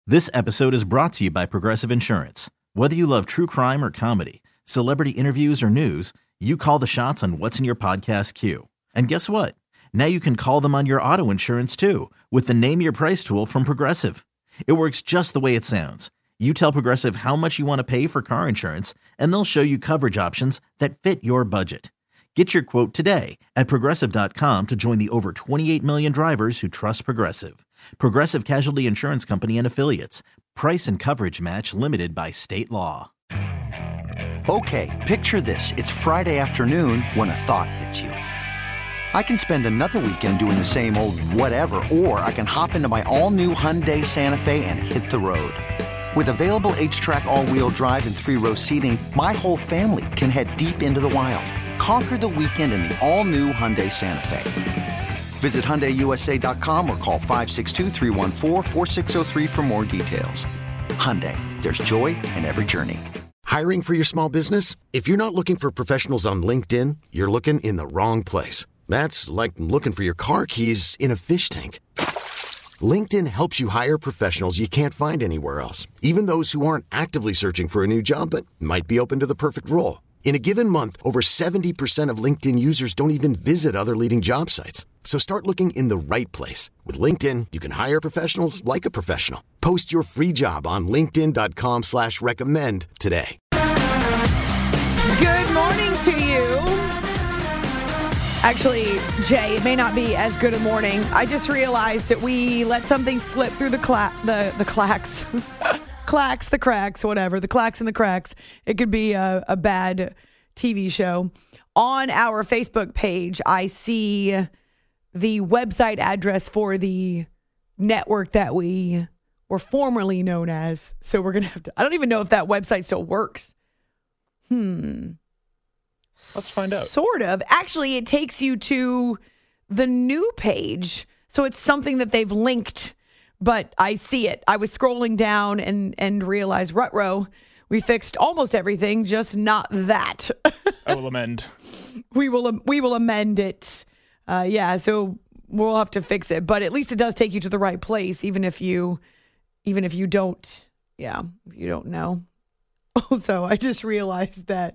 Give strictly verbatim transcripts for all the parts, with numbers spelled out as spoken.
This episode is brought to you by Progressive Insurance. Whether you love true crime or comedy, celebrity interviews or news, you call the shots on what's in your podcast queue. And guess what? Now you can call them on your auto insurance too with the Name Your Price tool from Progressive. It works just the way it sounds. You tell Progressive how much you want to pay for car insurance, and they'll show you coverage options that fit your budget. Get your quote today at Progressive dot com to join the over twenty-eight million drivers who trust Progressive. Progressive Casualty Insurance Company and Affiliates. Price and coverage match limited by state law. Okay, picture this. It's Friday afternoon when a thought hits you. I can spend another weekend doing the same old whatever, or I can hop into my all-new Hyundai Santa Fe and hit the road. With available H-Track all-wheel drive and three-row seating, my whole family can head deep into the wild. Conquer the weekend in the all-new Hyundai Santa Fe. Visit Hyundai U S A dot com or call five six two, three one four, four six zero three for more details. Hyundai, there's joy in every journey. Hiring for your small business? If you're not looking for professionals on LinkedIn, you're looking in the wrong place. That's like looking for your car keys in a fish tank. LinkedIn helps you hire professionals you can't find anywhere else, even those who aren't actively searching for a new job but might be open to the perfect role. In a given month, over seventy percent of LinkedIn users don't even visit other leading job sites. So start looking in the right place. With LinkedIn, you can hire professionals like a professional. Post your free job on linkedin dot com slash recommend today. Good morning to you. Actually, Jay, it may not be as good a morning. I just realized that we let something slip through the cla- the the clacks. clacks, the cracks, whatever. The clacks and the cracks. It could be a, a bad T V show. On our Facebook page, I see the website address for the network that we were formerly known as. So we're going to have to, I don't even know if that website still works. Hmm. Let's find out. Sort of. Actually, it takes you to the new page. So it's something that they've linked, but I see it. I was scrolling down and, and realized, ruh-roh, we fixed almost everything, just not that. I will amend. We will we will amend it. Uh, yeah, so we'll have to fix it, but at least it does take you to the right place, even if you, even if you don't, yeah, if you don't know. Also, I just realized that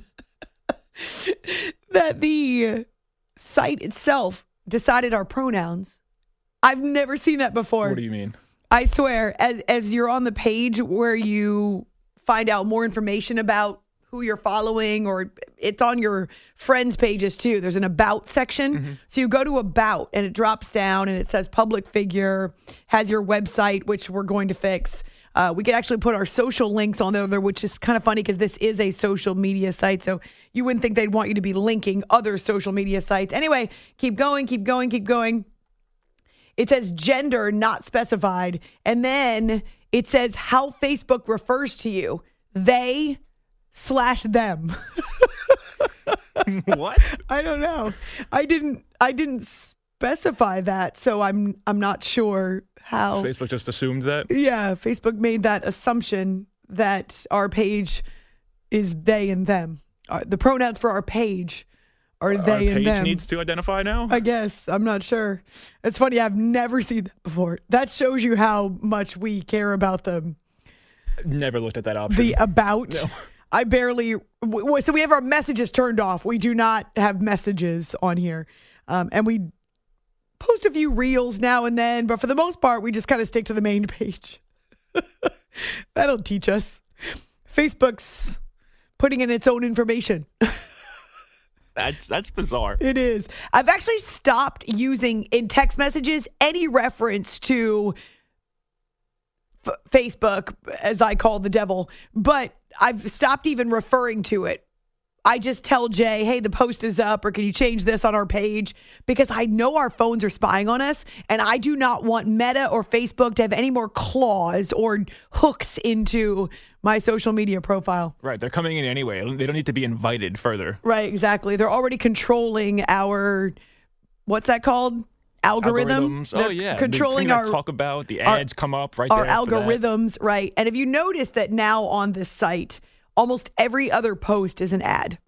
that the site itself decided our pronouns. I've never seen that before. What do you mean? I swear, as as you're on the page where you find out more information about who you're following, or it's on your friends' pages too. There's an about section. Mm-hmm. So you go to about and it drops down and it says public figure, has your website, which we're going to fix. Uh, we could actually put our social links on there, which is kind of funny because this is a social media site. So you wouldn't think they'd want you to be linking other social media sites. Anyway, keep going, keep going, keep going. It says gender not specified. And then it says how Facebook refers to you. They slash them. What? I don't know. I didn't I didn't specify that, so I'm I'm not sure how. Facebook just assumed that? Yeah, Facebook made that assumption that our page is they and them. Uh, the pronouns for our page are they our and page them. Needs to identify now? I guess. I'm not sure. It's funny. I've never seen that before. That shows you how much we care about them. Never looked at that option. The about. No. I barely, w- so we have our messages turned off. We do not have messages on here. Um, and we post a few reels now and then, but for the most part, we just kind of stick to the main page. That'll teach us. Facebook's putting in its own information. That's, that's bizarre. It is. I've actually stopped using in text messages any reference to F- Facebook, as I call the devil, but I've stopped even referring to it. I just tell Jay, hey, the post is up, or can you change this on our page? Because I know our phones are spying on us, and I do not want Meta or Facebook to have any more claws or hooks into my social media profile. Right. They're coming in anyway. They don't need to be invited further. Right, exactly. They're already controlling our, what's that called? Algorithm. Algorithms. Oh, yeah. Controlling the our talk about the ads our, come up right our there. Our algorithms, right. And if you notice that now on this site, almost every other post is an ad.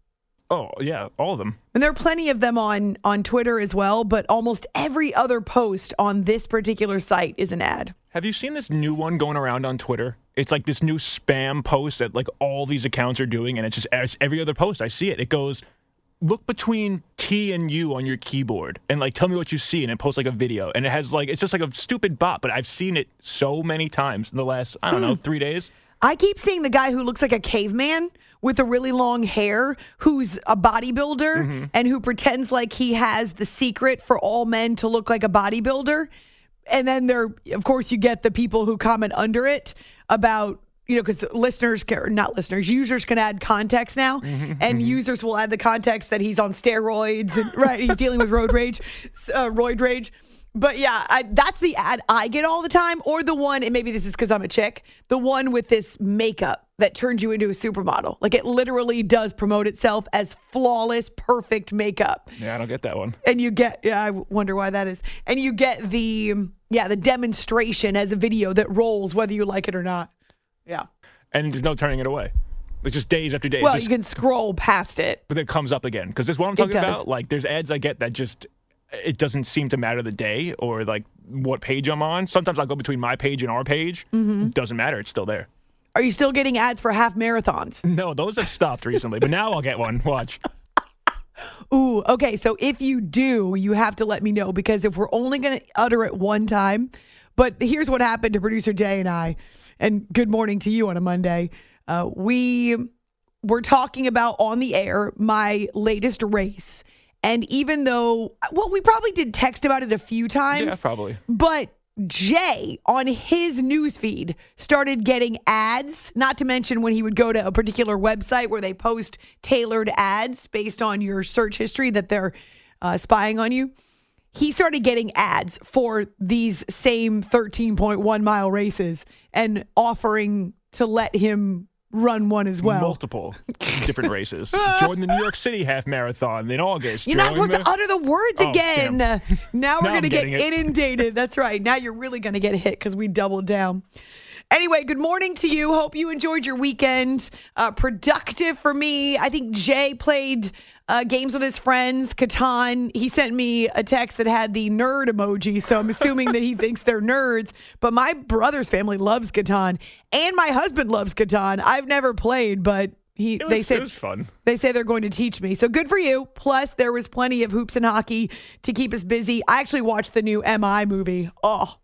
Oh, yeah, all of them. And there are plenty of them on, on Twitter as well, but almost every other post on this particular site is an ad. Have you seen this new one going around on Twitter? It's like this new spam post that like all these accounts are doing, and it's just it's every other post I see it. It goes, look between T and U on your keyboard and like tell me what you see, and it posts like a video, and it has like it's just like a stupid bot, but I've seen it so many times in the last I don't know three days. I keep seeing the guy who looks like a caveman with a really long hair, who's a bodybuilder mm-hmm. and who pretends like he has the secret for all men to look like a bodybuilder. And then there, of course, you get the people who comment under it about, you know, because listeners, can, not listeners, users can add context now. Mm-hmm. And users will add the context that he's on steroids and, right, he's dealing with road rage, uh, roid rage. But yeah, I, that's the ad I get all the time. Or the one, and maybe this is because I'm a chick, the one with this makeup that turns you into a supermodel. Like it literally does promote itself as flawless, perfect makeup. Yeah, I don't get that one. And you get, yeah, I wonder why that is. And you get the, yeah, the demonstration as a video that rolls whether you like it or not. Yeah. And there's no turning it away. It's just days after days. Well, just, you can scroll past it. But it comes up again. Because this is what I'm talking about. Like there's ads I get that just... it doesn't seem to matter the day or like what page I'm on. Sometimes I'll go between my page and our page. Mm-hmm. Doesn't matter. It's still there. Are you still getting ads for half marathons? No, those have stopped recently, but now I'll get one. Watch. Ooh, okay. So if you do, you have to let me know, because if we're only going to utter it one time, but here's what happened to producer Jay and I, and good morning to you on a Monday. Uh, we were talking about on the air my latest race. And even though, well, we probably did text about it a few times. Yeah, probably. But Jay, on his newsfeed, started getting ads, not to mention when he would go to a particular website where they post tailored ads based on your search history that they're uh, spying on you. He started getting ads for these same thirteen point one mile races and offering to let him run one as well. Multiple different races. Join the New York City half marathon in August. You're not supposed the... to utter the words oh, again. Now we're now going to get it. inundated. That's right. Now you're really going to get hit because we doubled down. Anyway, good morning to you. Hope you enjoyed your weekend. Uh, productive for me. I think Jay played uh, games with his friends. Catan, he sent me a text that had the nerd emoji, so I'm assuming that he thinks they're nerds. But my brother's family loves Catan, and my husband loves Catan. I've never played, but he it was, they say it was fun. They say they're going to teach me. So good for you. Plus, there was plenty of hoops and hockey to keep us busy. I actually watched the new M I movie. Oh,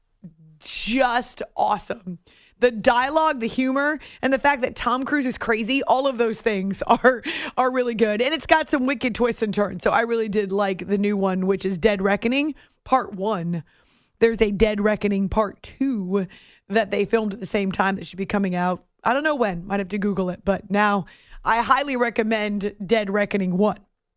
just awesome. The dialogue, the humor, and the fact that Tom Cruise is crazy, all of those things are are really good. And it's got some wicked twists and turns. So I really did like the new one, which is Dead Reckoning Part one. There's a Dead Reckoning Part two that they filmed at the same time that should be coming out. I don't know when. Might have to Google it. But now I highly recommend Dead Reckoning one.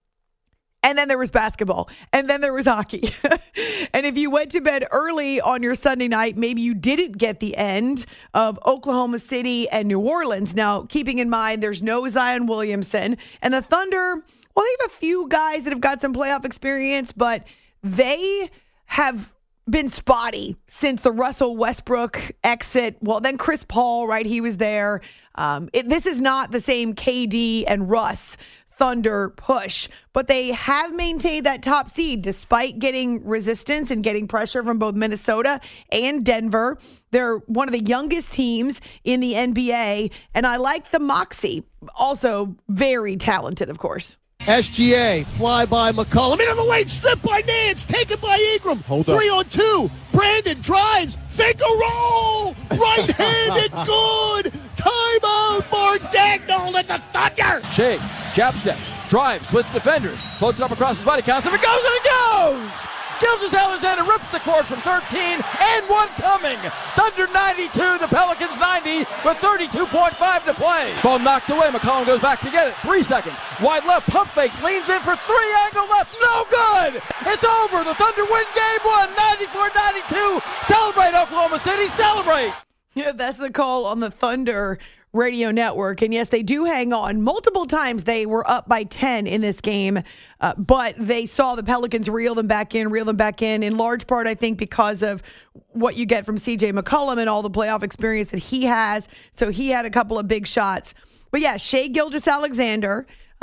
And then there was basketball. And then there was hockey. And if you went to bed early on your Sunday night, maybe you didn't get the end of Oklahoma City and New Orleans. Now, keeping in mind, there's no Zion Williamson. And the Thunder, well, they have a few guys that have got some playoff experience, but they have been spotty since the Russell Westbrook exit. Well, then Chris Paul, right? He was there. Um, it, this is not the same K D and Russ Thunder push, but they have maintained that top seed despite getting resistance and getting pressure from both Minnesota and Denver. They're one of the youngest teams in the N B A, and I like the moxie. Also very talented, of course. S G A, fly by McCollum, into the lane, stripped by Nance, taken by Ingram. Hold Three up. on two. Brandon drives, finger roll, right-handed, good. Timeout, Mark Dagnall at the Thunder. Shea, jab steps, drives, splits defenders, floats up across his body, counts, and it goes, and it goes! Gilgeous-Alexander rips the court from thirteen, and one coming. Thunder ninety-two, the Pelicans ninety, with thirty-two point five to play. Ball knocked away, McCollum goes back to get it. Three seconds, wide left, pump fakes, leans in for three, angle left, no good! It's over, the Thunder win game one, ninety-four ninety-two. Celebrate, Oklahoma City, celebrate! Yeah, that's the call on the Thunder radio network. And yes, they do hang on. Multiple times they were up by ten in this game, uh, but they saw the Pelicans reel them back in, reel them back in, in large part, I think, because of what you get from C J McCollum and all the playoff experience that he has. So he had a couple of big shots. But yeah, Shea Gilgeous-Alexander,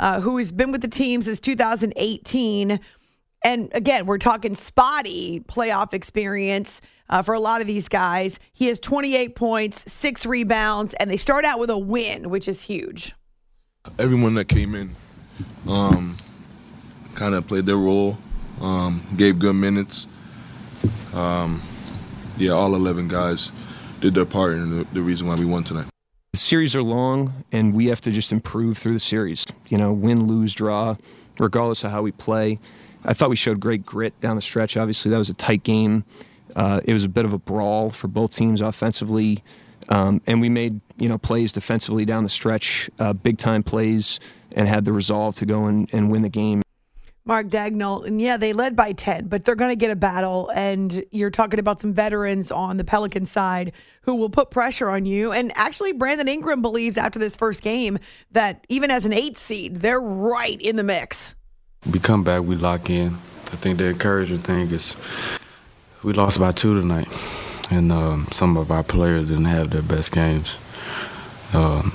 uh, who has been with the team since two thousand eighteen. And again, we're talking spotty playoff experience uh, for a lot of these guys. He has twenty-eight points, six rebounds, and they start out with a win, which is huge. Everyone that came in um, kind of played their role, um, gave good minutes. Um, yeah, all eleven guys did their part in the, the reason why we won tonight. The series are long, and we have to just improve through the series. You know, win, lose, draw, regardless of how we play. I thought we showed great grit down the stretch. Obviously, that was a tight game. Uh, it was a bit of a brawl for both teams offensively. Um, and we made, you know, plays defensively down the stretch, uh, big-time plays, and had the resolve to go and, and win the game. Mark Daigneault, and yeah, they led by ten, but they're going to get a battle, and you're talking about some veterans on the Pelican side who will put pressure on you. And actually, Brandon Ingram believes after this first game that even as an eight seed, they're right in the mix. We come back, we lock in. I think the encouraging thing is we lost by two tonight, and um, some of our players didn't have their best games, um,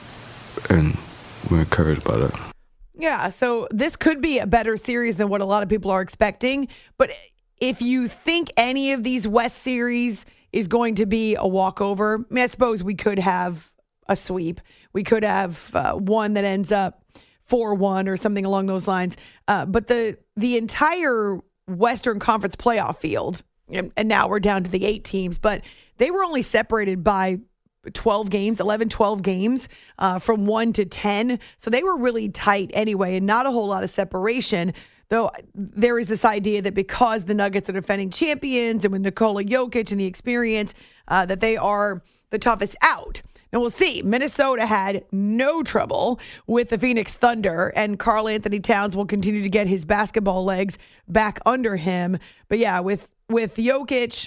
and we're encouraged by that. Yeah, so this could be a better series than what a lot of people are expecting. But if you think any of these West series is going to be a walkover, I mean, I suppose we could have a sweep. We could have uh, one that ends up four one or something along those lines. Uh, but the the entire Western Conference playoff field, and, and now we're down to the eight teams, but they were only separated by twelve games, eleven, twelve games uh, from one to ten. So they were really tight anyway, and not a whole lot of separation. Though there is this idea that because the Nuggets are defending champions and with Nikola Jokic and the experience, uh, that they are the toughest out. And we'll see. Minnesota had no trouble with the Phoenix Thunder, and Karl Anthony Towns will continue to get his basketball legs back under him. But yeah, with with Jokic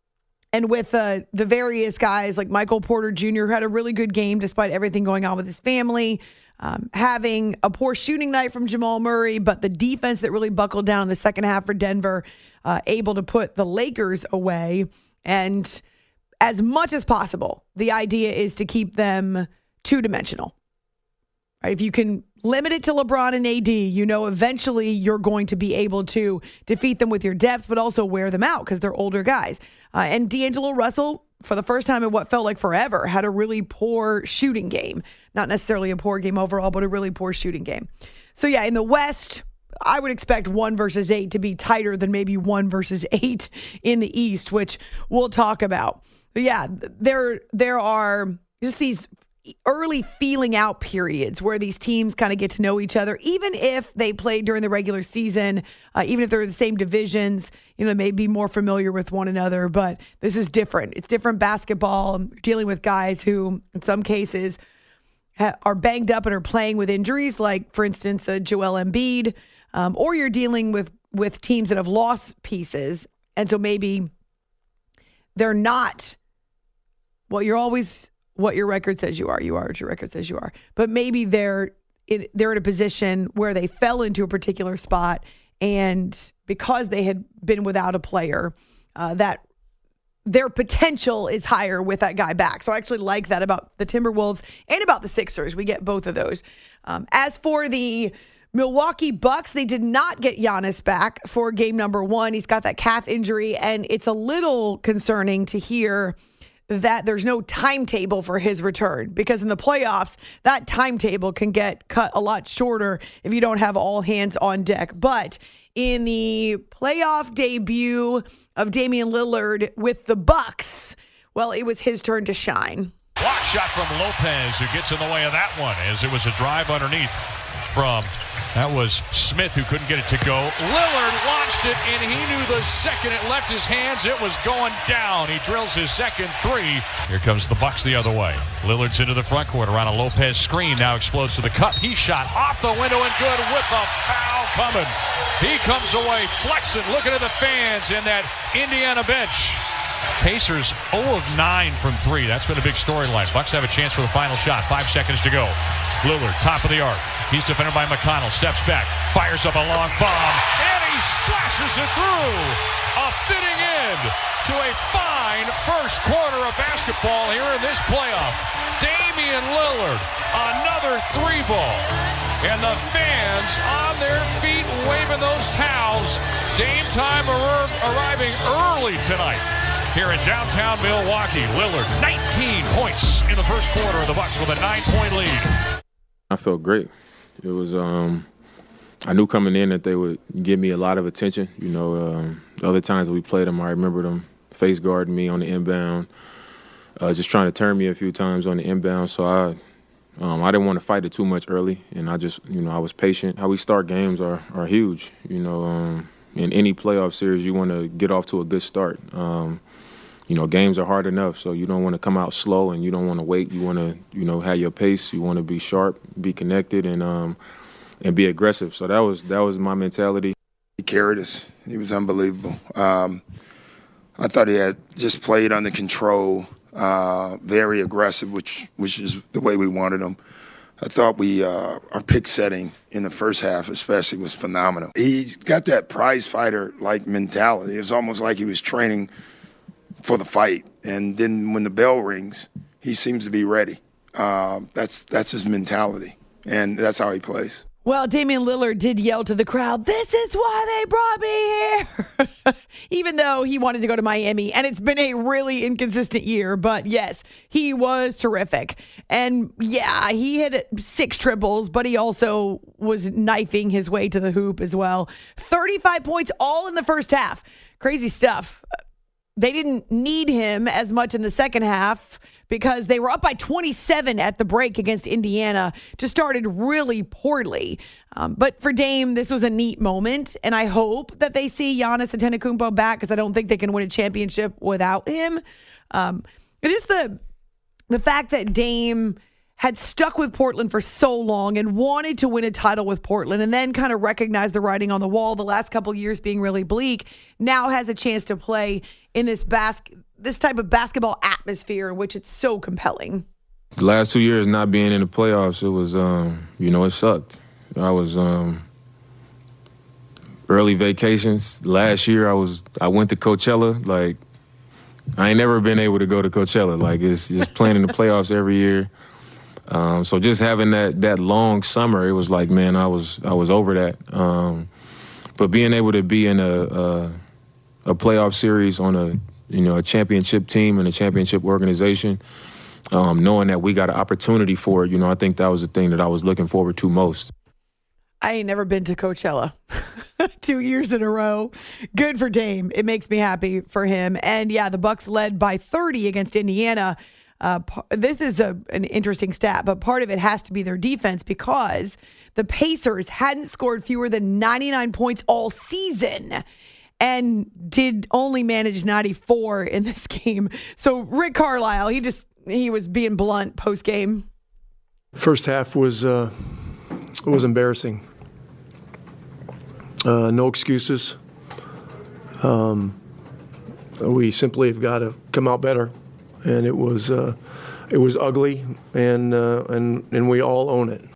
and with uh, the various guys like Michael Porter Junior, who had a really good game despite everything going on with his family, um, having a poor shooting night from Jamal Murray, but the defense that really buckled down in the second half for Denver, uh, able to put the Lakers away. And as much as possible, the idea is to keep them two-dimensional. Right? If you can limit it to LeBron and A D, you know eventually you're going to be able to defeat them with your depth, but also wear them out because they're older guys. Uh, and D'Angelo Russell, for the first time in what felt like forever, had a really poor shooting game. Not necessarily a poor game overall, but a really poor shooting game. So yeah, in the West, I would expect one versus eight to be tighter than maybe one versus eight in the East, which we'll talk about. But yeah, there there are just these early feeling out periods where these teams kind of get to know each other, even if they played during the regular season, uh, even if they're in the same divisions, you know, may be more familiar with one another. But this is different. It's different basketball. I'm dealing with guys who, in some cases, ha- are banged up and are playing with injuries, like, for instance, uh, Joel Embiid, um, or you're dealing with, with teams that have lost pieces. And so maybe they're not Well, you're always what your record says you are. You are what your record says you are. But maybe they're in, they're in a position where they fell into a particular spot, and because they had been without a player, uh, that their potential is higher with that guy back. So I actually like that about the Timberwolves and about the Sixers. We get both of those. Um, as for the Milwaukee Bucks, they did not get Giannis back for game number one. He's got that calf injury, and it's a little concerning to hear that there's no timetable for his return, because in the playoffs, that timetable can get cut a lot shorter if you don't have all hands on deck. But in the playoff debut of Damian Lillard with the Bucks, well, it was his turn to shine. Block shot from Lopez, who gets in the way of that one, as it was a drive underneath from, that was Smith, who couldn't get it to go. Lillard launched it, and he knew the second it left his hands, it was going down. He drills his second three. Here comes the Bucks the other way. Lillard's into the front court around a Lopez screen, now explodes to the cup. He shot off the window and good with a foul coming. He comes away flexing, looking at the fans in that Indiana bench. Pacers zero of nine from three. That's been a big storyline. Bucks have a chance for the final shot. Five seconds to go. Lillard, top of the arc. He's defended by McConnell. Steps back. Fires up a long bomb. And he splashes it through. A fitting end to a fine first quarter of basketball here in this playoff. Damian Lillard, another three ball. and the fans on their feet waving those towels. Dame time ar- arriving early tonight here in downtown Milwaukee. Lillard, nineteen points in the first quarter of the Bucks with a nine-point lead. I felt great. It was, um, I knew coming in that they would give me a lot of attention. You know, um, the other times that we played them, I remember them face guarding me on the inbound, uh, just trying to turn me a few times on the inbound. So I, um, I didn't want to fight it too much early, and I just, you know, I was patient. How we start games are are huge. You know, um, in any playoff series, you want to get off to a good start. Um, you know, games are hard enough, so you don't want to come out slow, and you don't want to wait. You want to, you know, have your pace. You want to be sharp, be connected, and um, and be aggressive. So that was that was my mentality. He carried us. He was unbelievable. Um, I thought he had just played under control, uh, very aggressive, which which is the way we wanted him. I thought we uh, our pick setting in the first half especially was phenomenal. He's got that prize fighter-like mentality. It was almost like he was training for the fight. And then when the bell rings, he seems to be ready. Uh, that's that's his mentality, and that's how he plays. Well, Damian Lillard did yell to the crowd, "This is why they brought me here," even though he wanted to go to Miami. And it's been a really inconsistent year. But yes, he was terrific. And yeah, he had six triples, but he also was knifing his way to the hoop as well. thirty-five points all in the first half. Crazy stuff. They didn't need him as much in the second half because they were up by twenty-seven at the break against Indiana. Just started really poorly. Um, but for Dame, this was a neat moment, and I hope that they see Giannis Antetokounmpo back because I don't think they can win a championship without him. Um, it is the the fact that Dame had stuck with Portland for so long and wanted to win a title with Portland and then kind of recognized the writing on the wall, the last couple of years being really bleak, now has a chance to play in this bas- this type of basketball atmosphere in which it's so compelling. The last two years not being in the playoffs, it was, um, you know, it sucked. I was um, early vacations. Last year I was I went to Coachella. Like, I ain't never been able to go to Coachella. Like, it's just playing in the playoffs every year. Um, so just having that that long summer, it was like, man, I was I was over that. Um, but being able to be in a, a a playoff series on a you know a championship team and a championship organization, um, knowing that we got an opportunity for it, you know, I think that was the thing that I was looking forward to most. I ain't never been to Coachella. Two years in a row. Good for Dame. It makes me happy for him. And yeah, the Bucks led by thirty against Indiana. Uh, this is a, an interesting stat, but part of it has to be their defense because the Pacers hadn't scored fewer than ninety-nine points all season and did only manage ninety-four in this game. So Rick Carlisle, he just he was being blunt post game. First half was uh, it was embarrassing. Uh, no excuses. Um, we simply have got to come out better. And it was uh, it was ugly, and uh, and and we all own it.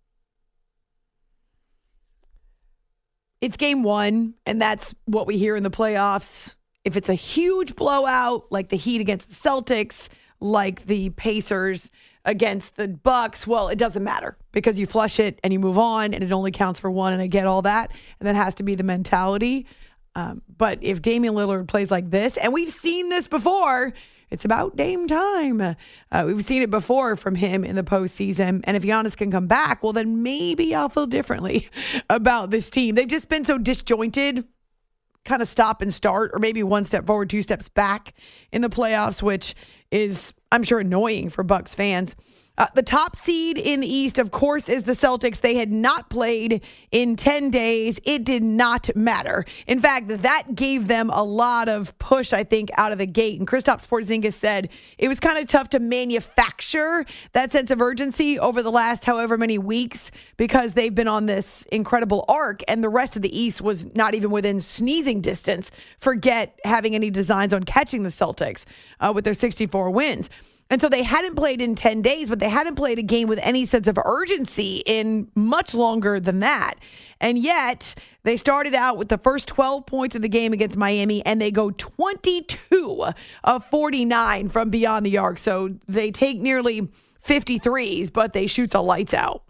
It's game one, and that's what we hear in the playoffs. If it's a huge blowout, like the Heat against the Celtics, like the Pacers against the Bucks, well, it doesn't matter because you flush it and you move on, and it only counts for one. And I get all that, and that has to be the mentality. Um, but if Damian Lillard plays like this, and we've seen this before. It's about Dame time. Uh, we've seen it before from him in the postseason. And if Giannis can come back, well, then maybe I'll feel differently about this team. They've just been so disjointed, kind of stop and start, or maybe one step forward, two steps back in the playoffs, which is, I'm sure, annoying for Bucks fans. Uh, the top seed in the East, of course, is the Celtics. They had not played in ten days. It did not matter. In fact, that gave them a lot of push, I think, out of the gate. And Kristaps Porzingis said it was kind of tough to manufacture that sense of urgency over the last however many weeks because they've been on this incredible arc, and the rest of the East was not even within sneezing distance. Forget having any designs on catching the Celtics uh, with their sixty-four wins. And so they hadn't played in ten days, but they hadn't played a game with any sense of urgency in much longer than that. And yet they started out with the first twelve points of the game against Miami, and they go twenty-two of forty-nine from beyond the arc. So they take nearly fifty-threes, but they shoot the lights out.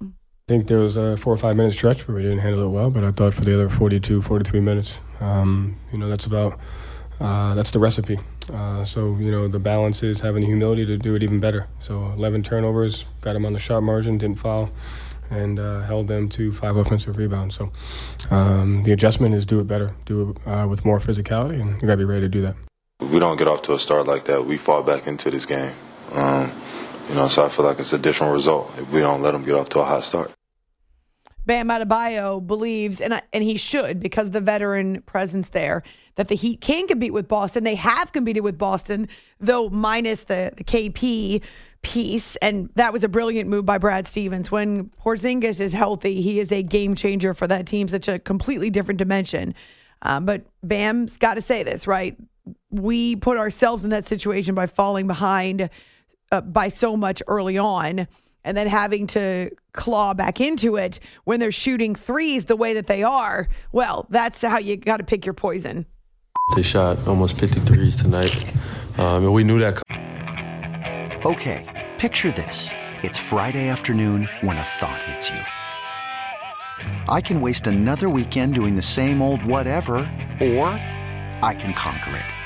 I think there was a four or five minute stretch where we didn't handle it well, but I thought for the other forty-two, forty-three minutes, um, you know, that's about, uh, that's the recipe. Uh, so, you know, the balance is having the humility to do it even better. So eleven turnovers, got them on the sharp margin, didn't foul, and uh, held them to five offensive rebounds. So um, the adjustment is do it better, do it uh, with more physicality, and you got to be ready to do that. If we don't get off to a start like that, we fall back into this game. Um, You know, so I feel like it's a different result if we don't let them get off to a hot start. Bam Adebayo believes, and I, and he should because of the veteran presence there, that the Heat can compete with Boston. They have competed with Boston, though minus the, the K P piece, and that was a brilliant move by Brad Stevens. When Porzingis is healthy, he is a game changer for that team, such a completely different dimension. Um, but Bam's got to say this, right? We put ourselves in that situation by falling behind Uh, by so much early on and then having to claw back into it when they're shooting threes the way that they are. Well, that's how you got to pick your poison. They shot almost fifty threes tonight, um, and we knew that. Okay, picture this. It's Friday afternoon when a thought hits you. I can waste another weekend doing the same old whatever, or I can conquer it.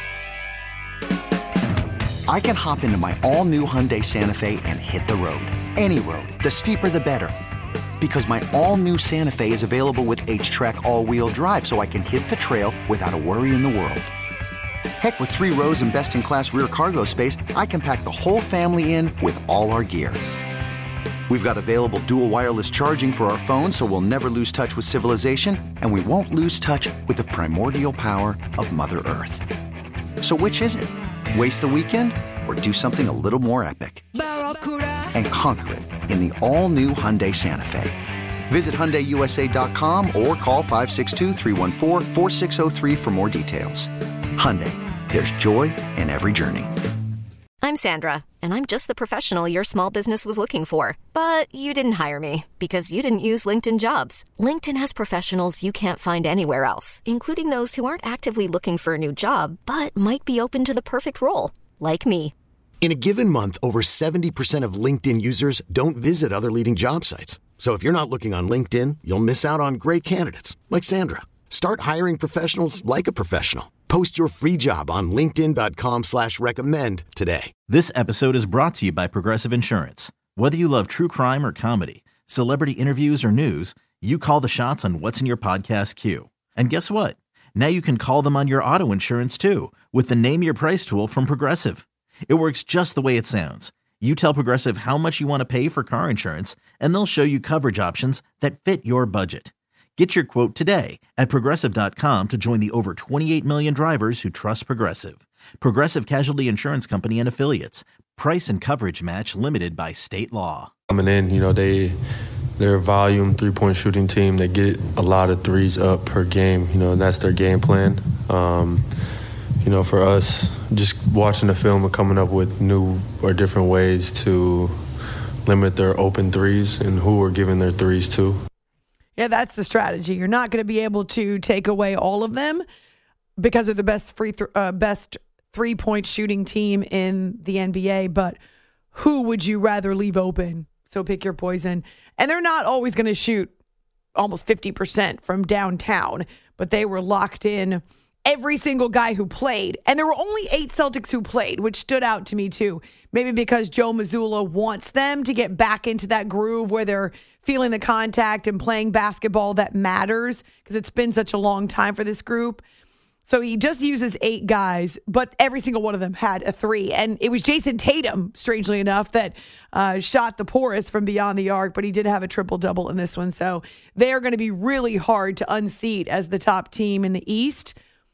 I can hop into my all-new Hyundai Santa Fe and hit the road. Any road. The steeper, the better. Because my all-new Santa Fe is available with H-Track all-wheel drive, so I can hit the trail without a worry in the world. Heck, with three rows and best-in-class rear cargo space, I can pack the whole family in with all our gear. We've got available dual wireless charging for our phones, so we'll never lose touch with civilization, and we won't lose touch with the primordial power of Mother Earth. So which is it? Waste the weekend or do something a little more epic and conquer it in the all-new Hyundai Santa Fe. Visit Hyundai U S A dot com or call five six two, three one four, four six zero three for more details. Hyundai, there's joy in every journey. I'm Sandra, and I'm just the professional your small business was looking for. But you didn't hire me because you didn't use LinkedIn Jobs. LinkedIn has professionals you can't find anywhere else, including those who aren't actively looking for a new job, but might be open to the perfect role, like me. In a given month, over seventy percent of LinkedIn users don't visit other leading job sites. So if you're not looking on LinkedIn, you'll miss out on great candidates like Sandra. Start hiring professionals like a professional. Post your free job on linkedin dot com slash recommend today. This episode is brought to you by Progressive Insurance. Whether you love true crime or comedy, celebrity interviews or news, you call the shots on what's in your podcast queue. And guess what? Now you can call them on your auto insurance too with the Name Your Price tool from Progressive. It works just the way it sounds. You tell Progressive how much you want to pay for car insurance, and they'll show you coverage options that fit your budget. Get your quote today at Progressive dot com to join the over twenty-eight million drivers who trust Progressive. Progressive Casualty Insurance Company and Affiliates. Price and coverage match limited by state law. Coming in, you know, they, they're a volume three-point shooting team. They get a lot of threes up per game, you know, and that's their game plan. Um, you know, for us, just watching the film and coming up with new or different ways to limit their open threes and who we're giving their threes to. Yeah, that's the strategy. You're not going to be able to take away all of them because they're the best free th- uh, best three-point shooting team in the N B A, but who would you rather leave open? So pick your poison. And they're not always going to shoot almost fifty percent from downtown, but they were locked in. Every single guy who played, and there were only eight Celtics who played, which stood out to me too. Maybe because Joe Mazzulla wants them to get back into that groove where they're feeling the contact and playing basketball that matters, because it's been such a long time for this group. So he just uses eight guys, but every single one of them had a three. And it was Jason Tatum, strangely enough, that uh, shot the poorest from beyond the arc, but he did have a triple-double in this one. So they're going to be really hard to unseat as the top team in the East.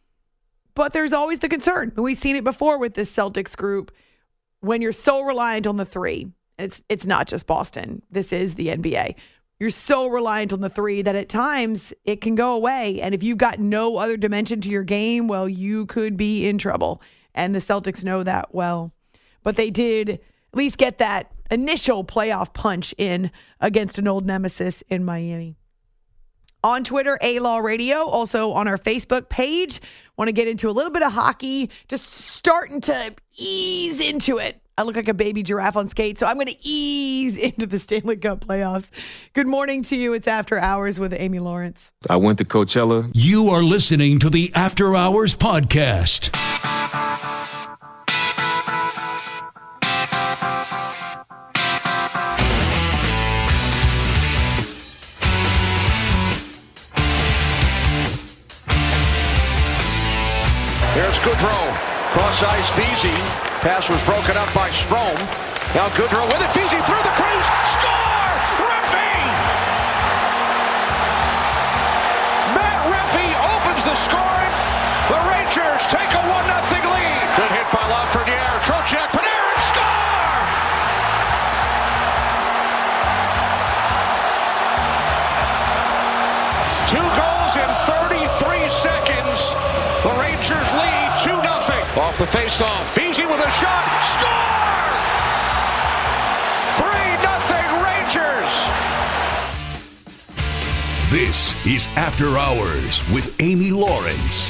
But there's always the concern. We've seen it before with this Celtics group. When you're so reliant on the three, it's it's not just Boston. This is the N B A. You're so reliant on the three that at times it can go away. And if you've got no other dimension to your game, well, you could be in trouble. And the Celtics know that well. But they did at least get that initial playoff punch in against an old nemesis in Miami. On Twitter, A-Law Radio, also on our Facebook page. Want to get into a little bit of hockey, just starting to ease into it I look like a baby giraffe on skates, so I'm going to ease into the Stanley Cup playoffs. Good morning to you. It's After Hours with Amy Lawrence. I went to Coachella. You are listening to the After Hours podcast. Here's Goodrow. Cross ice, Vesey. Pass was broken up by Strome. Now Goodrow with it. Vesey through the crease. Score! Rempe! Matt Rempe opens the scoring. The Rangers take a one nothing lead. Good hit by Lafreniere. Trocheck, Panarin, score! Two goals in thirty-three seconds. The Rangers lead two nothing. Off the faceoff, Vesey with a shot, score! three nothing Rangers! This is After Hours with Amy Lawrence.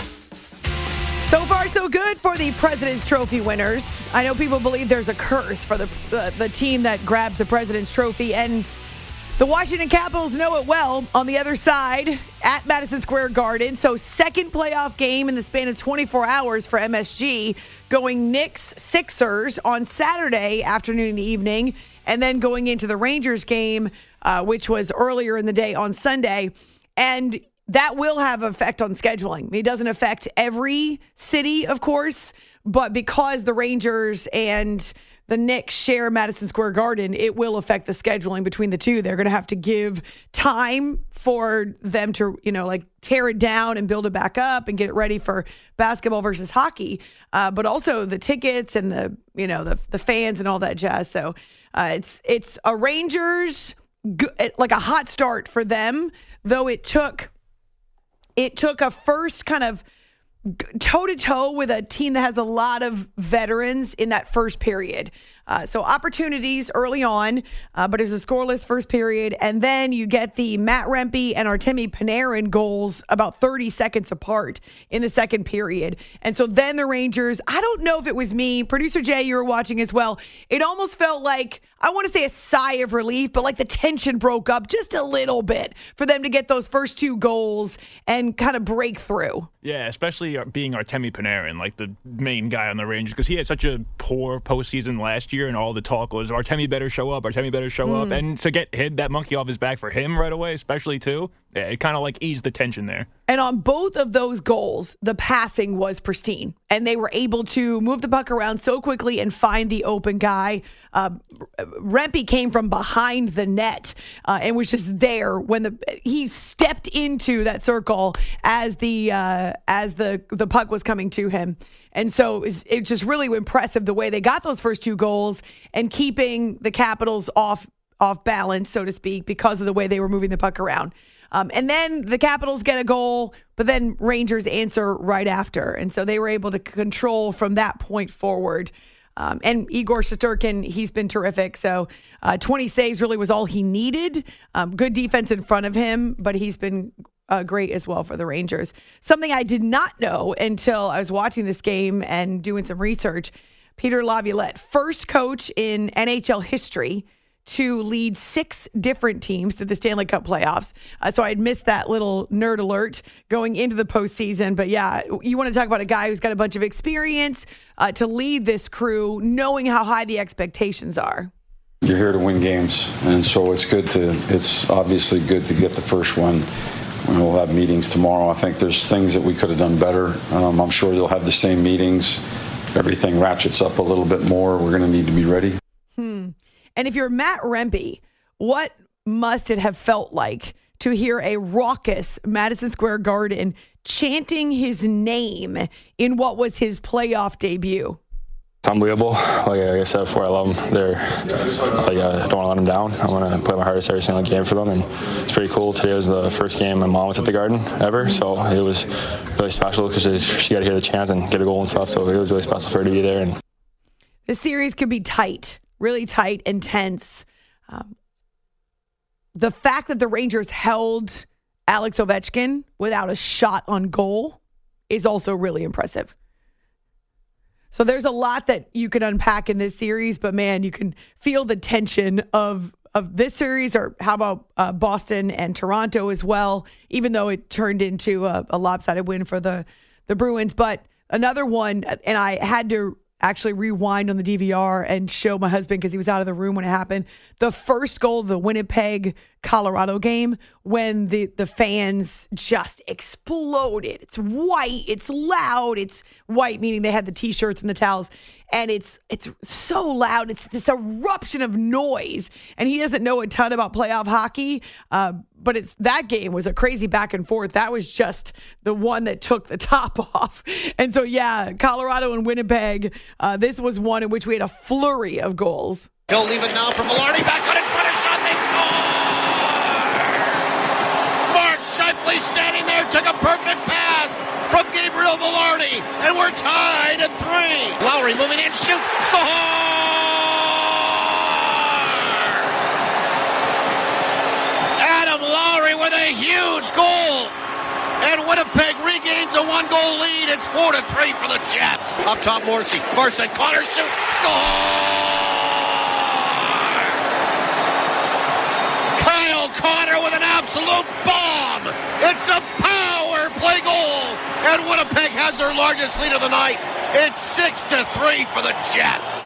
So far, so good for the President's Trophy winners. I know people believe there's a curse for the, the, the team that grabs the President's Trophy, and the Washington Capitals know it well. On the other side, at Madison Square Garden. So second playoff game in the span of twenty-four hours for M S G, going Knicks Sixers on Saturday afternoon and evening, and then going into the Rangers game, uh, which was earlier in the day on Sunday. And that will have effect on scheduling. It doesn't affect every city, of course, but because the Rangers and the Knicks share Madison Square Garden, it will affect the scheduling between the two. They're going to have to give time for them to, you know, like tear it down and build it back up and get it ready for basketball versus hockey. Uh, but also the tickets and the, you know, the the fans and all that jazz. So uh, it's it's a Rangers, like a hot start for them, though it took it took a first kind of toe-to-toe with a team that has a lot of veterans in that first period. Uh, so opportunities early on, uh, but it's a scoreless first period. And then you get the Matt Rempe and Artemi Panarin goals about thirty seconds apart in the second period. And so then the Rangers, I don't know if it was me, producer Jay, you were watching as well. It almost felt like, I want to say a sigh of relief, but like the tension broke up just a little bit for them to get those first two goals and kind of break through. Yeah, especially being Artemi Panarin, like the main guy on the Rangers, because he had such a poor postseason last year, and all the talk was Artemi better show up, Artemi better show mm. up, and to get hit that monkey off his back for him right away, especially too, yeah, it kind of like eased the tension there. And on both of those goals, the passing was pristine, and they were able to move the puck around so quickly and find the open guy. Uh, Rempe came from behind the net uh, and was just there when the he stepped into that circle as the uh, as the the puck was coming to him. And so it was, it was just really impressive the way they got those first two goals and keeping the Capitals off off balance, so to speak, because of the way they were moving the puck around. Um, and then the Capitals get a goal, but then Rangers answer right after. And so they were able to control from that point forward. Um, and Igor Shesterkin, he's been terrific. So uh, twenty saves really was all he needed. Um, good defense in front of him, but he's been uh, great as well for the Rangers. Something I did not know until I was watching this game and doing some research. Peter Laviolette, first coach in N H L history to lead six different teams to the Stanley Cup playoffs. Uh, so I had missed that little nerd alert going into the postseason. But yeah, you want to talk about a guy who's got a bunch of experience uh, to lead this crew, knowing how high the expectations are. You're here to win games, and so it's good to, it's obviously good to get the first one. We'll have meetings tomorrow. I think there's things that we could have done better. Um, I'm sure they'll have the same meetings. Everything ratchets up a little bit more. We're going to need to be ready. Hmm. And if you're Matt Rempe, what must it have felt like to hear a raucous Madison Square Garden chanting his name in what was his playoff debut? It's unbelievable. Like I said before, I love them. They're like, I don't want to let them down. I want to play my hardest every single game for them, and it's pretty cool. Today was the first game my mom was at the Garden ever, so it was really special because she got to hear the chants and get a goal and stuff. So it was really special for her to be there. And the series could be tight. Really tight, intense. Um, the fact that the Rangers held Alex Ovechkin without a shot on goal is also really impressive. So there's a lot that you can unpack in this series, but man, you can feel the tension of of this series, or how about uh, Boston and Toronto as well, even though it turned into a, a lopsided win for the, the Bruins. But another one, and I had to actually rewind on the D V R and show my husband because he was out of the room when it happened. The first goal of the Winnipeg Colorado game, when the, the fans just exploded. It's white, it's loud, it's white, meaning they had the T-shirts and the towels, and it's it's so loud. It's this eruption of noise, and he doesn't know a ton about playoff hockey, uh, but it's that game was a crazy back and forth. That was just the one that took the top off. And so, yeah, Colorado and Winnipeg, uh, this was one in which we had a flurry of goals. He'll leave it now for Velarde. Back on it, front of shot, they score! Mark Scheifele standing there, took a perfect pass from Gabriel Velarde, and we're tied at three. Lowry moving in, shoots, score! Adam Lowry with a huge goal. And Winnipeg regains a one-goal lead. It's four to three for the Jets. Up top, Morrissey. Carson, Connor shoots, score! Connor with an absolute bomb. It's a power play goal, and Winnipeg has their largest lead of the night. It's six to three for the Jets.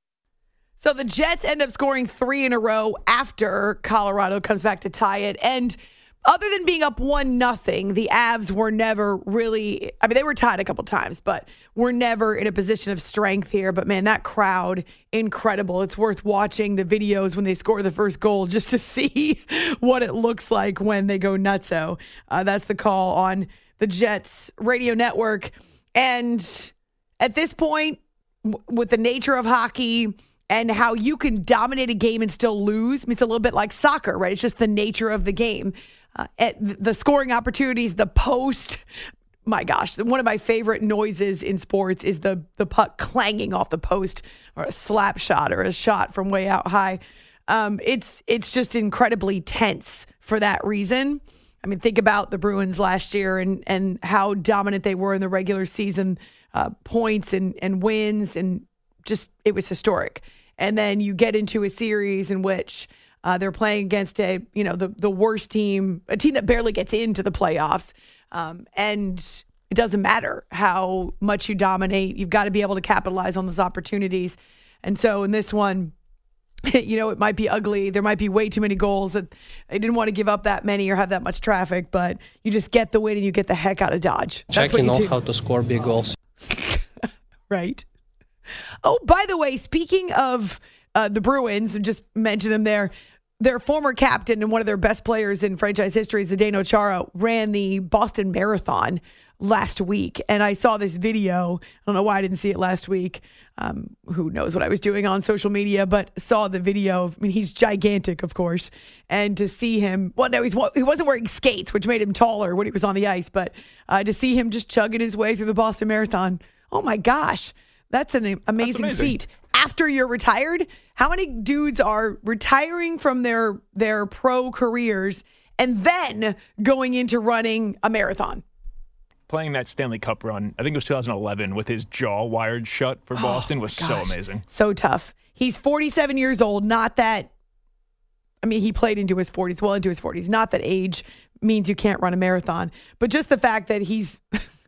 So the Jets end up scoring three in a row after Colorado comes back to tie it. And other than being up one nothing, the Avs were never really, I mean, they were tied a couple times, but were never in a position of strength here. But man, that crowd, incredible. It's worth watching the videos when they score the first goal just to see what it looks like when they go nutso. Uh, that's the call on the Jets radio network. And at this point, w- with the nature of hockey and how you can dominate a game and still lose, I mean, it's a little bit like soccer, right? It's just the nature of the game. Uh, at the scoring opportunities, the post, my gosh, one of my favorite noises in sports is the the puck clanging off the post, or a slap shot, or a shot from way out high. Um, it's it's just incredibly tense for that reason. I mean, think about the Bruins last year and and how dominant they were in the regular season, uh, points and and wins, and just it was historic. And then you get into a series in which Uh, they're playing against a, you know, the, the worst team, a team that barely gets into the playoffs. Um, and it doesn't matter how much you dominate. You've got to be able to capitalize on those opportunities. And so in this one, you know, it might be ugly. There might be way too many goals that they didn't want to give up that many or have that much traffic, but you just get the win and you get the heck out of Dodge. That's Checking what you out do. how to score big goals. Right. Oh, by the way, speaking of uh, the Bruins, just mention them there. Their former captain and one of their best players in franchise history, Zdeno Chara, ran the Boston Marathon last week. And I saw this video. I don't know why I didn't see it last week. Um, who knows what I was doing on social media, but saw the video. Of, I mean, he's gigantic, of course. And to see him, well, no, he's, he wasn't wearing skates, which made him taller when he was on the ice. But uh, to see him just chugging his way through the Boston Marathon, oh my gosh, that's an amazing, That's amazing. feat. After you're retired, how many dudes are retiring from their their pro careers and then going into running a marathon? Playing that Stanley Cup run, I think it was two thousand eleven, with his jaw wired shut for Boston, Oh, was my so gosh. amazing. So tough. He's forty-seven years old. Not that, I mean, he played into his forties, well into his forties. Not that age means you can't run a marathon, but just the fact that he's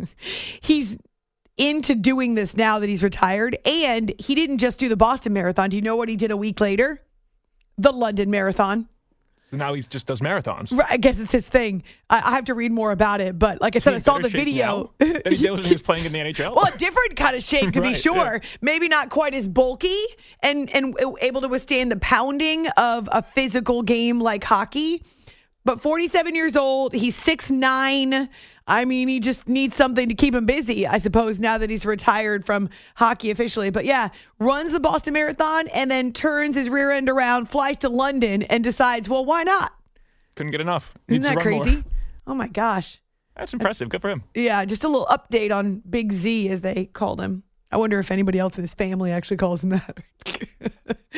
he's into doing this now that he's retired. And he didn't just do the Boston Marathon. Do you know what he did a week later? The London Marathon. So now he just does marathons. Right, I guess it's his thing. I, I have to read more about it, but like I said, I He's saw better the shape video. now than he did when he was playing in the N H L. Well, a different kind of shape to be Right, sure. yeah. Maybe not quite as bulky and and able to withstand the pounding of a physical game like hockey. But forty-seven years old, he's six nine. I mean, he just needs something to keep him busy, I suppose, now that he's retired from hockey officially. But yeah, runs the Boston Marathon and then turns his rear end around, flies to London, and decides, well, why not? Couldn't get enough. Isn't Needs to that run crazy? more. Oh my gosh. That's impressive. Good for him. Yeah, just a little update on Big Z, as they called him. I wonder if anybody else in his family actually calls him that.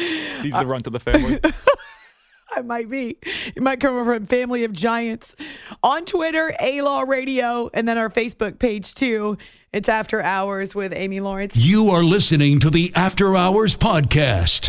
He's the runt of the family. I might be. It might come from a family of giants. on Twitter, A-Law Radio, and then our Facebook page, too. It's After Hours with Amy Lawrence. You are listening to the After Hours Podcast.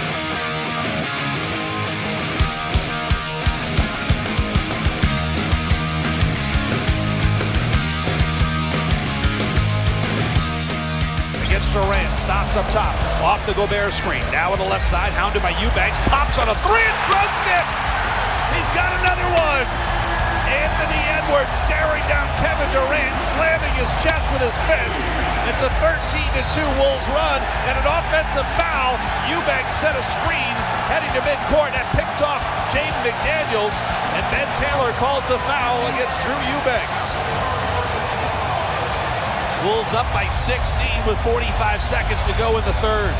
Durant stops up top, off the Gobert screen. Now on the left side, hounded by Eubanks, pops on a three and strokes it. He's got another one. Anthony Edwards staring down Kevin Durant, slamming his chest with his fist. It's a thirteen to two Wolves run and an offensive foul. Eubanks set a screen heading to midcourt and picked off Jaden McDaniels, and Ben Taylor calls the foul against Drew Eubanks. Wolves up by sixteen with forty-five seconds to go in the third.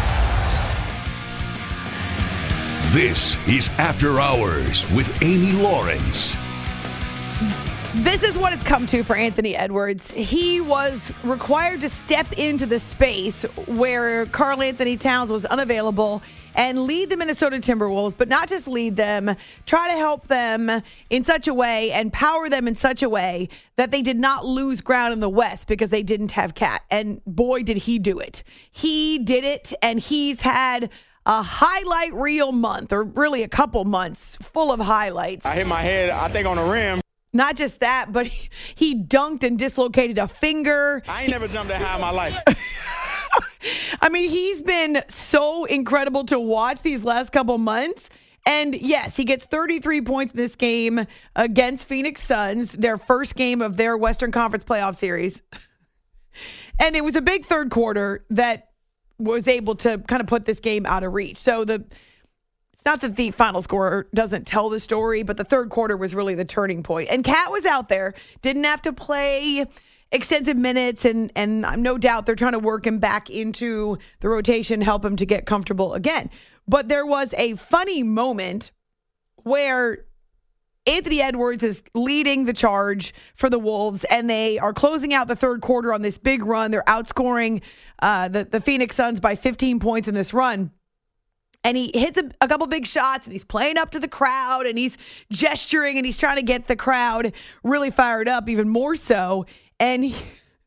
This is After Hours with Amy Lawrence. This is what it's come to for Anthony Edwards. He was required to step into the space where Karl Anthony Towns was unavailable and lead the Minnesota Timberwolves, but not just lead them, try to help them in such a way and power them in such a way that they did not lose ground in the West because they didn't have Cat. And boy, did he do it. He did it, and he's had a highlight reel month, or really a couple months full of highlights. I hit my head, I think, on the rim. Not just that, but he, he dunked and dislocated a finger. I ain't never jumped that high in my life. I mean, he's been so incredible to watch these last couple months. And yes, he gets thirty-three points in this game against Phoenix Suns, their first game of their Western Conference playoff series. And it was a big third quarter that was able to kind of put this game out of reach. So the it's not that the final score doesn't tell the story, but the third quarter was really the turning point. And Cat was out there, didn't have to play extensive minutes, and and no doubt they're trying to work him back into the rotation, help him to get comfortable again. But there was a funny moment where Anthony Edwards is leading the charge for the Wolves, and they are closing out the third quarter on this big run. They're outscoring uh, the, the Phoenix Suns by fifteen points in this run. And he hits a, a couple big shots, and he's playing up to the crowd, and he's gesturing, and he's trying to get the crowd really fired up, even more so. And he,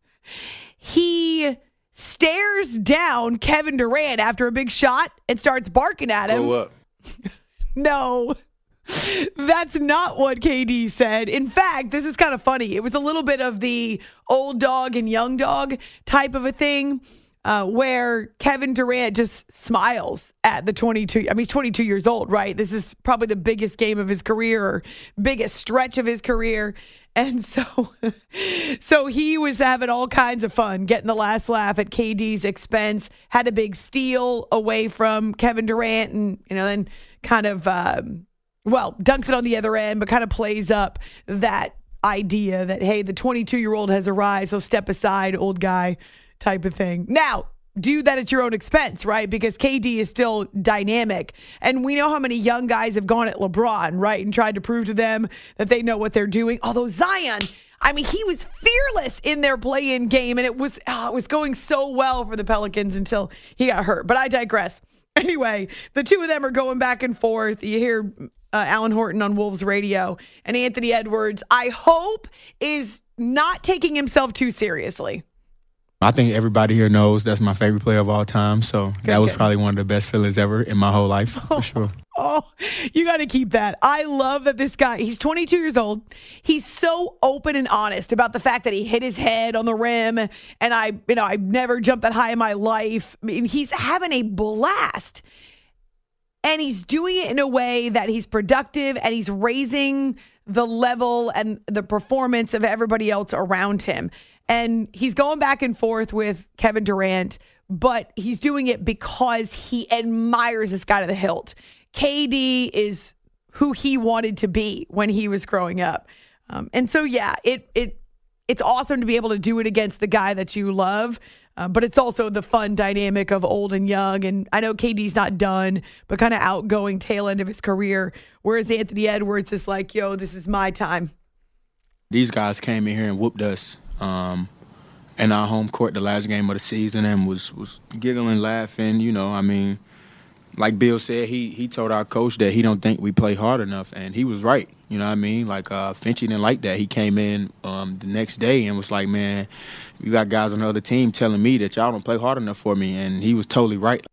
he stares down Kevin Durant after a big shot and starts barking at him. Blow up. No, that's not what K D said. In fact, this is kind of funny. It was a little bit of the old dog and young dog type of a thing. Uh, where Kevin Durant just smiles at the twenty-two. I mean, he's twenty-two years old, right? This is probably the biggest game of his career, or biggest stretch of his career. And so, so he was having all kinds of fun, getting the last laugh at K D's expense, had a big steal away from Kevin Durant, and, you know, then kind of, um, well, dunks it on the other end, but kind of plays up that idea that, hey, the twenty-two-year-old has arrived, so step aside, old guy, type of thing. Now, do that at your own expense, right? Because K D is still dynamic. And we know how many young guys have gone at LeBron, right? And tried to prove to them that they know what they're doing. Although Zion, I mean, he was fearless in their play-in game, and it was, oh, it was going so well for the Pelicans until he got hurt. But I digress. Anyway, the two of them are going back and forth. You hear uh, Alan Horton on Wolves Radio, and Anthony Edwards, I hope, is not taking himself too seriously. I think everybody here knows that's my favorite player of all time. So good, that was good. Probably one of the best feelings ever in my whole life, for oh, sure. Oh, you got to keep that. I love that this guy, he's twenty-two years old. He's so open and honest about the fact that he hit his head on the rim. And I, you know, I've never jumped that high in my life. I mean, he's having a blast. And he's doing it in a way that he's productive, and he's raising the level and the performance of everybody else around him. And he's going back and forth with Kevin Durant, but he's doing it because he admires this guy to the hilt. K D is who he wanted to be when he was growing up. Um, and so, yeah, it it it's awesome to be able to do it against the guy that you love. Uh, but it's also the fun dynamic of old and young. And I know K D's not done, but kind of outgoing tail end of his career. Whereas Anthony Edwards is like, yo, this is my time. These guys came in here and whooped us. Um, in our home court the last game of the season, and was, was giggling, laughing, you know, I mean, like Bill said, he he told our coach that he don't think we play hard enough, and he was right. You know what I mean? Like, uh, Finchie didn't like that. He came in um, the next day and was like, man, you got guys on the other team telling me that y'all don't play hard enough for me, and he was totally right.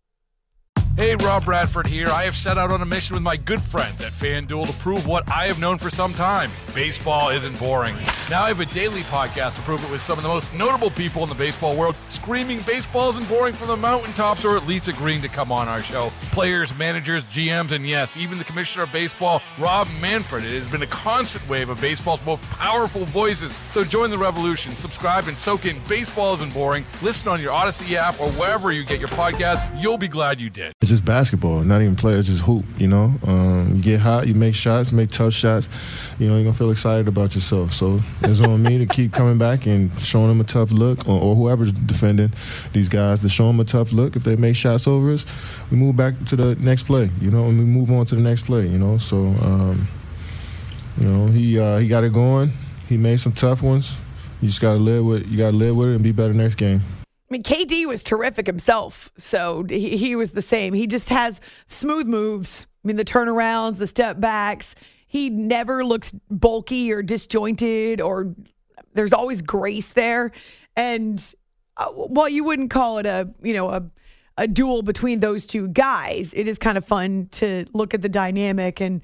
Hey, Rob Bradford here. I have set out on a mission with my good friends at FanDuel to prove what I have known for some time. Baseball isn't boring. Now I have a daily podcast to prove it with some of the most notable people in the baseball world screaming baseball isn't boring from the mountaintops, or at least agreeing to come on our show. Players, managers, G Ms, and yes, even the commissioner of baseball, Rob Manfred. It has been a constant wave of baseball's most powerful voices. So join the revolution. Subscribe and soak in Baseball Isn't Boring. Listen on your Odyssey app or wherever you get your podcasts. You'll be glad you did. It's just basketball, not even play. It's just hoop, you know. Um, you get hot, you make shots, make tough shots. You know, you're going to feel excited about yourself. So it's on me to keep coming back and showing them a tough look, or, or whoever's defending these guys, to show them a tough look. If they make shots over us, we move back to the next play, you know, and we move on to the next play, you know. So, um, you know, he uh, he got it going. He made some tough ones. You just got to live with you got to live with it and be better next game. I mean, K D was terrific himself, so he, he was the same. He just has smooth moves. I mean, the turnarounds, the step backs. He never looks bulky or disjointed, or there's always grace there. And uh, while you wouldn't call it a, you know, a, a duel between those two guys, it is kind of fun to look at the dynamic. And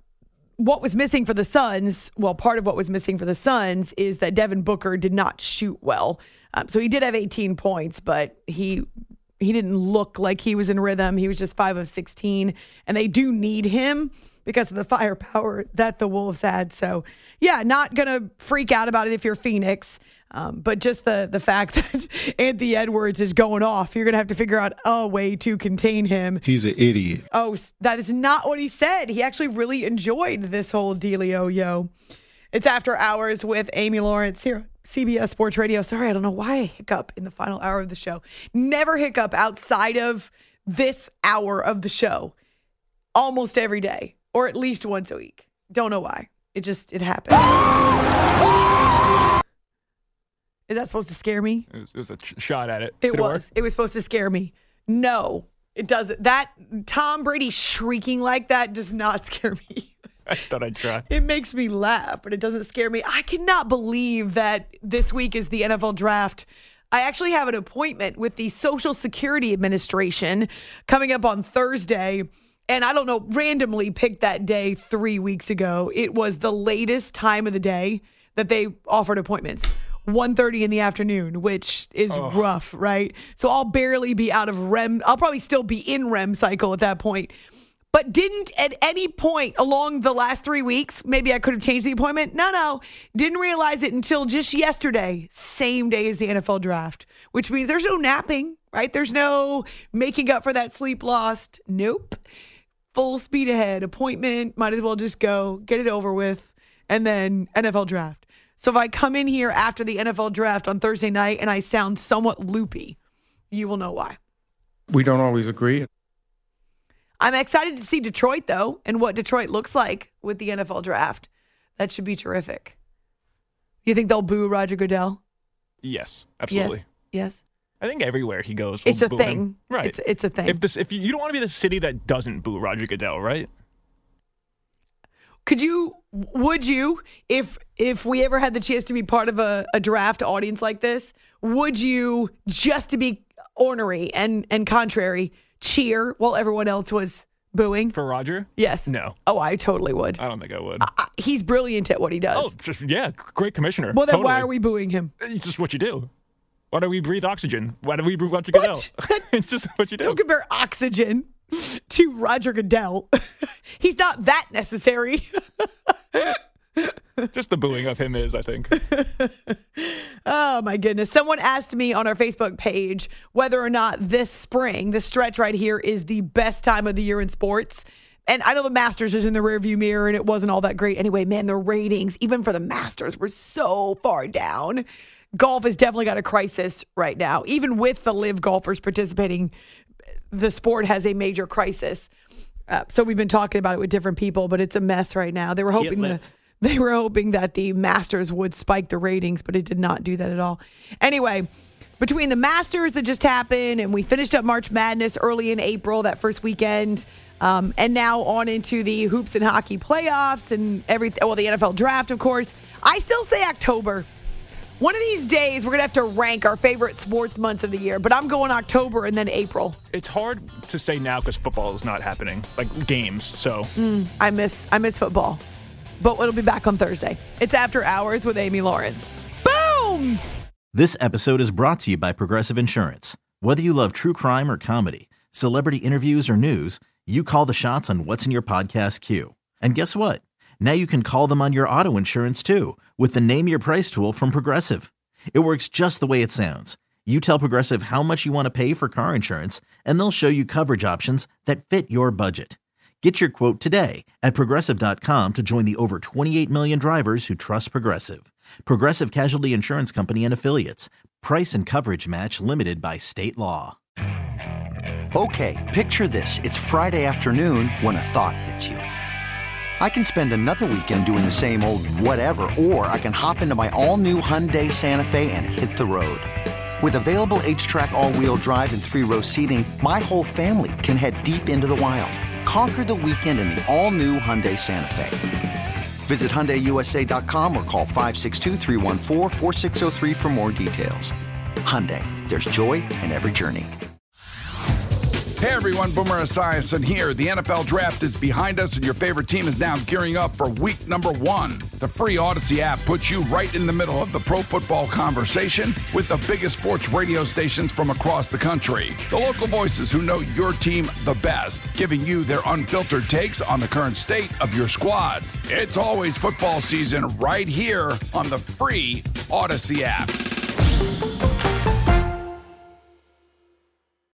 what was missing for the Suns, well, part of what was missing for the Suns is that Devin Booker did not shoot well. Um, so he did have eighteen points, but he he didn't look like he was in rhythm. He was just five of sixteen, and they do need him because of the firepower that the Wolves had. So, yeah, not going to freak out about it if you're Phoenix, um, but just the, the fact that Anthony Edwards is going off, you're going to have to figure out a way to contain him. He's an idiot. Oh, that is not what he said. He actually really enjoyed this whole dealio, yo. It's After Hours with Amy Lawrence here, C B S Sports Radio. Sorry, I don't know why I hiccup in the final hour of the show. Never hiccup outside of this hour of the show. Almost every day, or at least once a week. Don't know why. It just, it happens. Is that supposed to scare me? It was, it was a ch- shot at it. It Did was. It, it was supposed to scare me. No, it doesn't. That Tom Brady shrieking like that does not scare me. I thought I'd try. It makes me laugh, but it doesn't scare me. I cannot believe that this week is the N F L draft. I actually have an appointment with the Social Security Administration coming up on Thursday. And I don't know, randomly picked that day three weeks ago. It was the latest time of the day that they offered appointments. one thirty in the afternoon, which is oh. rough, right? So I'll barely be out of R E M. I'll probably still be in R E M cycle at that point. But didn't at any point along the last three weeks, maybe I could have changed the appointment. No, no. Didn't realize it until just yesterday, same day as the N F L draft, which means there's no napping, right? There's no making up for that sleep lost. Nope. Full speed ahead. Appointment, might as well just go, get it over with, and then N F L draft. So if I come in here after the N F L draft on Thursday night and I sound somewhat loopy, you will know why. We don't always agree. I'm excited to see Detroit, though, and what Detroit looks like with the N F L draft. That should be terrific. You think they'll boo Roger Goodell? Yes, absolutely. Yes. Yes. I think everywhere he goes, it's a boo thing. Him. Right? It's, it's a thing. If this, if you, you don't want to be the city that doesn't boo Roger Goodell, right? Could you? Would you? If if we ever had the chance to be part of a, a draft audience like this, would you, just to be ornery and and contrary, cheer while everyone else was booing? For Roger? Yes. No. Oh, I totally would. I don't think I would. I, he's brilliant at what he does. Oh, just, yeah, great commissioner. Well, then totally. why are we booing him? It's just what you do. Why do we breathe oxygen? Why do we breathe Roger Goodell? It's just what you do. Don't compare oxygen to Roger Goodell. He's not that necessary. Just the booing of him is, I think. Oh, my goodness. Someone asked me on our Facebook page whether or not this spring, this stretch right here, is the best time of the year in sports. And I know the Masters is in the rearview mirror and it wasn't all that great. Anyway, man, the ratings, even for the Masters, were so far down. Golf has definitely got a crisis right now. Even with the live golfers participating, the sport has a major crisis. Uh, so we've been talking about it with different people, but it's a mess right now. They were hoping the, they were hoping that the Masters would spike the ratings, but it did not do that at all. Anyway, between the Masters that just happened, and we finished up March Madness early in April, that first weekend, um, and now on into the hoops and hockey playoffs and everything. Well, the N F L draft, of course. I still say October. One of these days, we're going to have to rank our favorite sports months of the year, but I'm going October and then April. It's hard to say now because football is not happening, like games, so. Mm, I miss I miss football, but it'll be back on Thursday. It's After Hours with Amy Lawrence. Boom! This episode is brought to you by Progressive Insurance. Whether you love true crime or comedy, celebrity interviews or news, you call the shots on what's in your podcast queue. And guess what? Now you can call them on your auto insurance too with the Name Your Price tool from Progressive. It works just the way it sounds. You tell Progressive how much you want to pay for car insurance, and they'll show you coverage options that fit your budget. Get your quote today at Progressive dot com to join the over twenty-eight million drivers who trust Progressive. Progressive Casualty Insurance Company and Affiliates. Price and coverage match limited by state law. Okay, picture this. It's Friday afternoon when a thought hits you. I can spend another weekend doing the same old whatever, or I can hop into my all-new Hyundai Santa Fe and hit the road. With available H-Track all-wheel drive and three-row seating, my whole family can head deep into the wild. Conquer the weekend in the all-new Hyundai Santa Fe. Visit Hyundai U S A dot com or call five six two, three one four, four six zero three for more details. Hyundai, there's joy in every journey. Hey everyone, Boomer Esiason here. The N F L Draft is behind us and your favorite team is now gearing up for week number one. The free Odyssey app puts you right in the middle of the pro football conversation with the biggest sports radio stations from across the country. The local voices who know your team the best, giving you their unfiltered takes on the current state of your squad. It's always football season right here on the free Odyssey app.